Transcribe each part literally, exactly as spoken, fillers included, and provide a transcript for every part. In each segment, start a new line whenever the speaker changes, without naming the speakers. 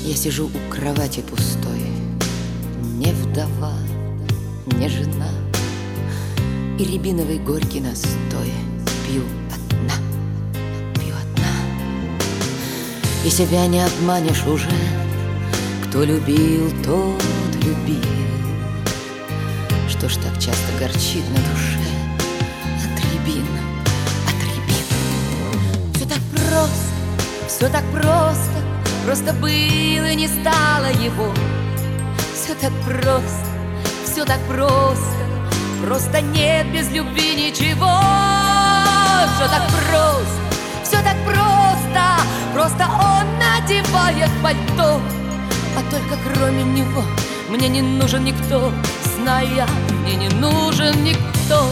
Я сижу у кровати пустой, не вдова, не жена, и рябиновый горький настой пью одна, пью одна. И себя не обманешь уже, кто любил, тот любил. Что ж так часто горчит на душе от рябин, от рябин. Все так просто, все так просто, просто было и не стало его. Все так просто, все так просто, просто нет без любви ничего. Все так просто, все так просто, просто он надевает пальто. А только кроме него мне не нужен никто, зная, мне не нужен никто.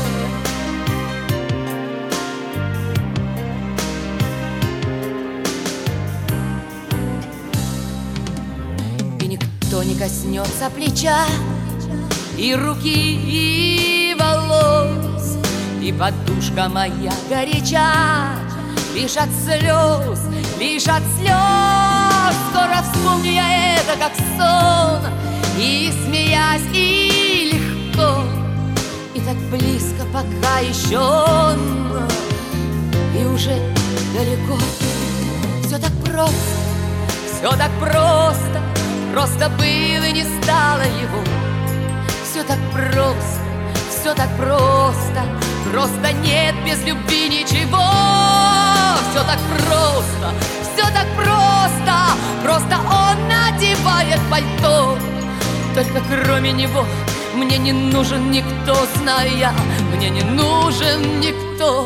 И никто не коснется плеча, и руки, и волос, и подушка моя горяча, лишь от слез, лишь от слез. Скоро вспомню я это как сон, и смеясь, и легко, и так близко, пока еще он, и уже далеко. Все так просто, все так просто, просто было и не стало его. Все так просто, все так просто, просто нет без любви ничего. Все так просто, все так просто, просто он надевает пальто. Только кроме него мне не нужен никто, знаю я, мне не нужен никто.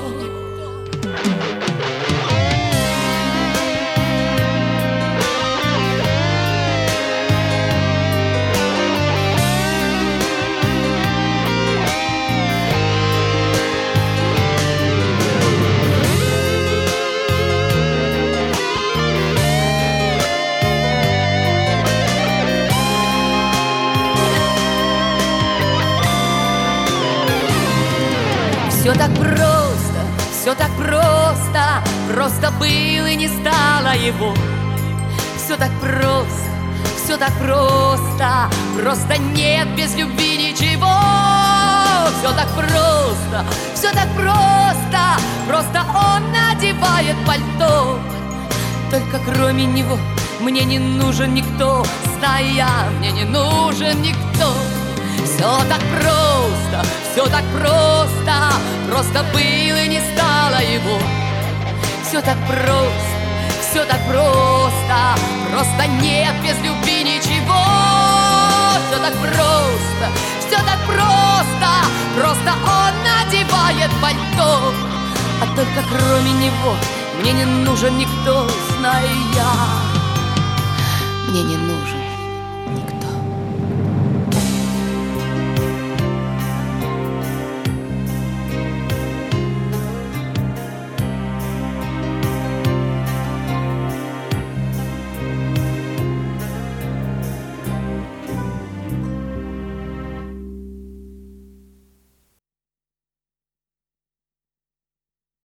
Все так просто, все так просто, просто было и не стало его. Все так просто, все так просто, просто нет без любви ничего. Все так просто, все так просто, просто он надевает пальто. Только кроме него мне не нужен никто, знаю я, мне не нужен никто. Все так просто, все так просто, просто было и не стало его. Все так просто, все так просто, просто нет без любви ничего. Все так просто, все так просто, просто он надевает пальто. А только кроме него мне не нужен никто.